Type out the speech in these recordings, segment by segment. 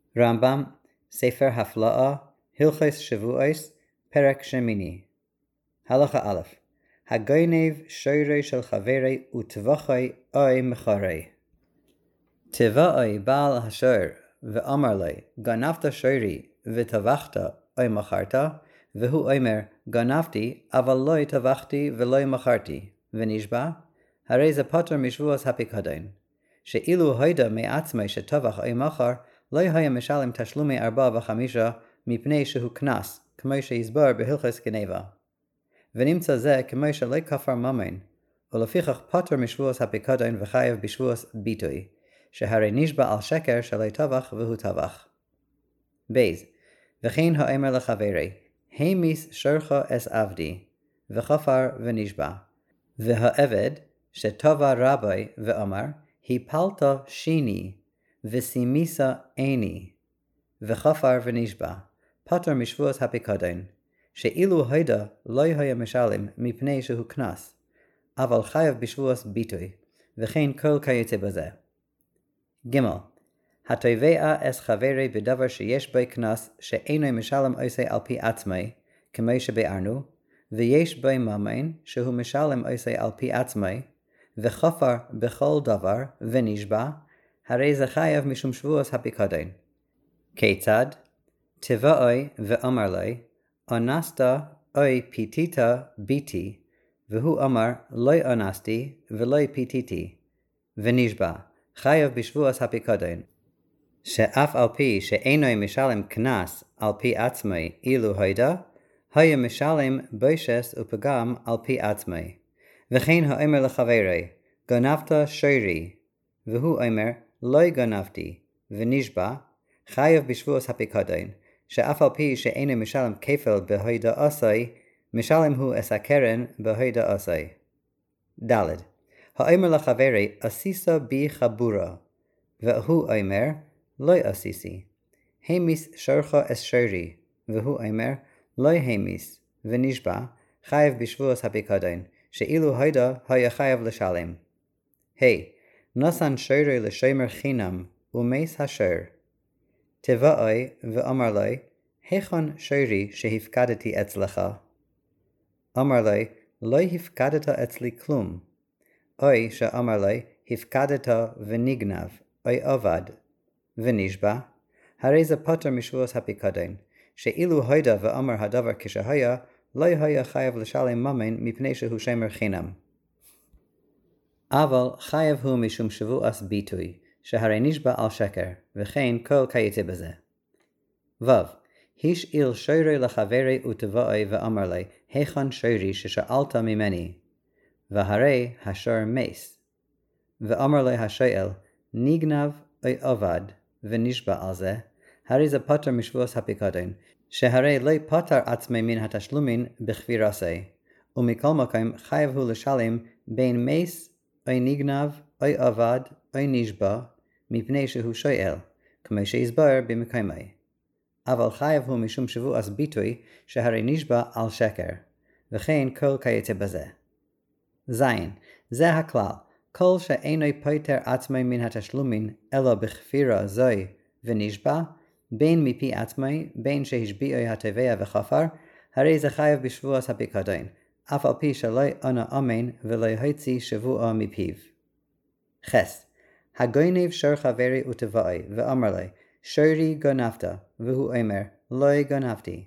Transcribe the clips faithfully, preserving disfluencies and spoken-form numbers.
רמב"ם, ספר הפלאה, הלכות שבועס, פרק שמיני. הלכה א', הגונב שורי של חברי וטבחי אוי מחרי. טבעי בעל השור ואמר לי, גנבת שורי וטבחת אוי מכרת, והוא אומר, גנבתי אבל לא טבחתי ולא מכרתי, ונשבע, הרי זה פטור משבועת הפיקדון, שאילו הידה מעצמי שטבח אוי מכר, לא היה משלם תשלומי ארבע וחמישה מפני שהוא קנס, כמו שהסבר בהלכות גנבה. ונמצא זה כמו שלא כפר ממון, ולפיכך פטור משבועת הפיקדון וחייב בשבועת ביטוי, שהרי נשבע על שקר שלא טבח והוא טבח. בייז, וכן האמר לחברי, המיס שורך אס עבדי, וכפר ונשבע. והעבד שטבע רבי ואמר, הפלת שיני, וסימיסה עיני, וכפר ונשבע, פטור משבועת הפיקדון, שאילו הידה לא היה משלם מפני שהוא קנס, אבל חייב בשבועת ביטוי, וכן כל כיוצא בזה. ג' התובע אס חברי בדבר שיש בו קנס שאינו משלם עושה על פי עצמי, כמו שבארנו, ויש בו ממון שהוא משלם עושה על פי עצמי, וכפר בכל דבר ונשבע, הרי זה חייב משום שבועת הפיקדון. כיצד? טבעי ואמר לי, אנסת אוי פיתית ביתי, והוא אמר, לא אנסתי ולא פיתיתי, ונשבע, חייב בשבועת הפיקדון, שאף על פי שאינו משלם קנס על פי עצמי אילו הידה, היה משלם בושס ופגם על פי עצמי. וכן האמר לחברי, גנבת שורי, והוא אומר, לא גנבתי, ונשבע, חייב בשבועת הפיקדון, שאף על פי שאינו משלם כפל בהידה עשי, משלם הוא אס הקרן בהידה עשי. ד' האמר לחברי, עשיסה בי חבורה, והוא אומר, לא עשיסי. המיס שורך אס שורי, והוא אומר, לא המיס, ונשבע, חייב בשבועת הפיקדון, שאילו הידה היה חייב לשלם. היי, נתן שורי לשומר חינם, ומס השור. טבעי ואמר לי, היכן שורי שהפקדתי אצלך? אמר לי, לא הפקדת אצלי כלום. אוי שאמר לי, הפקדת ונגנב, אוי עבד, ונשבע, הרי זה פטור משבועת הפיקדון, שאילו הידה ואמר הדבר כשהיה, לא היה חייב לשלם ממון מפני שהוא שומר חינם. אבל חייב הוא משום שבועת ביטוי, שהרי נשבע על שקר, וכן כל כיוצא בזה. ו. השאיל שורי לחברי וטבעי ואמר לי, היכן שורי ששאלת ממני? והרי השור מס. ואמר לי השואל, נגנב אוי עבד, ונשבע על זה, הרי זה פטור משבועת הפיקדון, שהרי לא פטר עצמי מן התשלומים בכפירסי, ומכל מקום חייב הוא לשלם בין מס אוי נגנב אוי עבד אוי נשבע, מפני שהוא שואל, כמו שהסבר במקומי. אבל חייב הוא משום שבועת ביטוי, שהרי נשבע על שקר, וכן כל כיוצא בזה. זין, זה הכלל, כל שאינו פוטר עצמי מן התשלומים, אלא בכפירה זוי ונשבע, בין מפי עצמי, בין שהשביעו התובע וכפר, הרי זה חייב בשבועת הפיקדון, אף על פי שלא ענה אמן ולא הוציא שבועה מפיו. חס, הגונב שור חברי וטבעי, ואמר לי, שורי גנבת, והוא אומר, לא גנבתי.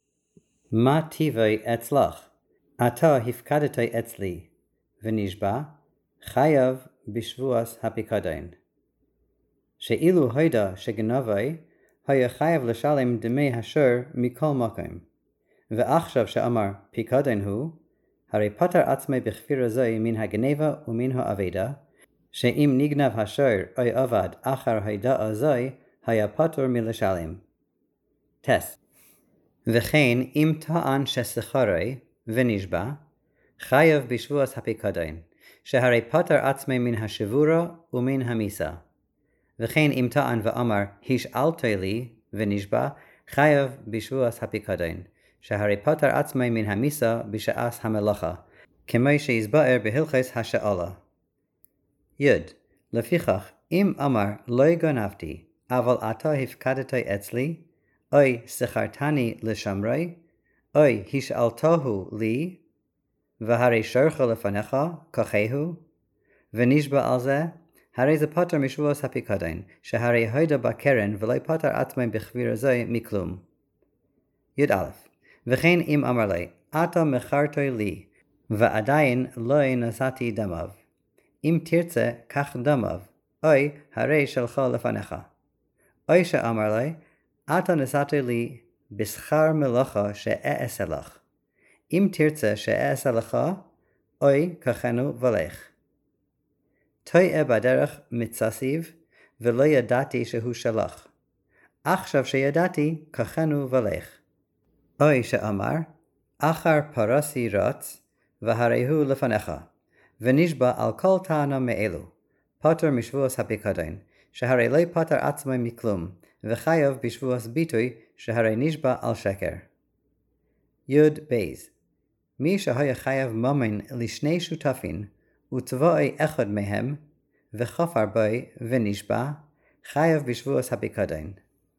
מה טבעי אצלך? אתה הפקדת אצלי, ונשבע, חייב בשבועת הפיקדון. שאילו הידה שגנבי, היה חייב לשלם דמי השור מכל מקום. ועכשיו שאמר פיקדון הוא, הרי פטר עצמי בכפירה זוי מן הגנבה ומן האבדה, שאם נגנב השור או עבד אחר הידעה זוי, היה פטור מלשלם. טס. וכן אם טען ששכרי ונשבע, חייב בשבועת הפיקדון, שהרי פטר עצמי מן השבורה ומן המיסה. וכן אם טען ואמר, השאלת לי ונשבע, חייב בשבועת הפיקדון, שהרי פטר עצמי מן המיסה בשעת המלאכה, כמו שהסבר בהלכות השאלה. י. לפיכך, אם אמר לא גנבתי, אבל אתה הפקדת אצלי, אוי שכרתני לשמרי, אוי השאלתהו לי, והרי שורך לפניך, כוחהו, ונשבע על זה, הרי זה פטר משבועס הפיקדון, שהרי הוידה בקרן ולא פטר עצמי בכביר זו מכלום. י"א וכן אם אמר לי, אתה מכרתו לי, ועדיין לא נשאתי דמיו. אם תרצה, קח דמיו, אוי הרי שלך לפניך. אוי שאמר לי, אתה נשאת לי בשכר מלאכה שאעשה לך. אם תרצה שאעשה לך, אוי קחנו ולך. טועה בדרך מצסיב, ולא ידעתי שהוא שלח. עכשיו שידעתי, קחנו ולך. אוי שאמר, אחר פרסי רץ, והרי הוא לפניך, ונשבע על כל טענה מאלו, פטר משבועס הפיקדון, שהרי לא פטר עצמי מכלום, וחייב בשבועס ביטוי, שהרי נשבע על שקר. י' בייז מי שהיה חייב ממון לשני שותפים, ותבואי אחד מהם, וחפר בוי ונשבע, חייב בשבועס הפיקדון.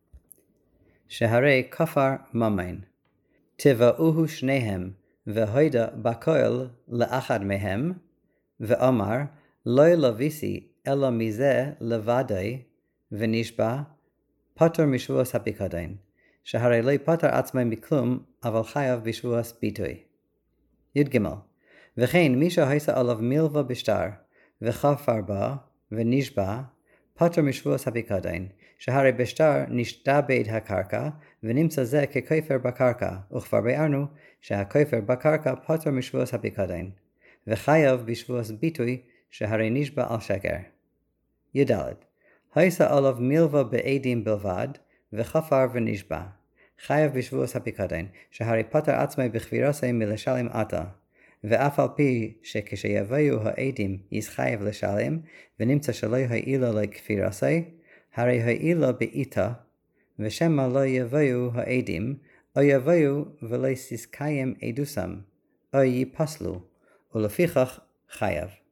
שהרי כפר ממון. תבואוהו שניהם, והוידה בקול לאחד מהם, ואמר, לא לביסי אלא מזה לבדי, ונשבע, פטר משבועס הפיקדון, שהרי לא פטר עצמי מכלום, אבל חייב בשבועס ביטוי. י"ג וכן מי שהייסה עליו מילווה בשטר, וחפר בה, ונשבע, פטר משבועס הפיקדון, שהרי בשטר נשתעבד הקרקע, ונמצא זה ככופר בקרקע, וכבר ביארנו שהכופר בקרקע פטר משבועס הפיקדון, וחייב בשבועס ביטוי, שהרי נשבע על שקר. י"ד הייסה עליו מילווה בעדים בלבד, וחפר ונשבע, חייב בשבועס הפיקדון, שהרי פטר עצמי בכבירסי מלשלם עתה, ואף על פי שכשיבואו העדים ישחייב לשלם, ונמצא שלא העילה לכפירסי, הרי העילה בעיתה, ושמה לא יבואו העדים, או יבואו ולא יסקיים עדוסם, או ייפסלו, ולפיכך חייב.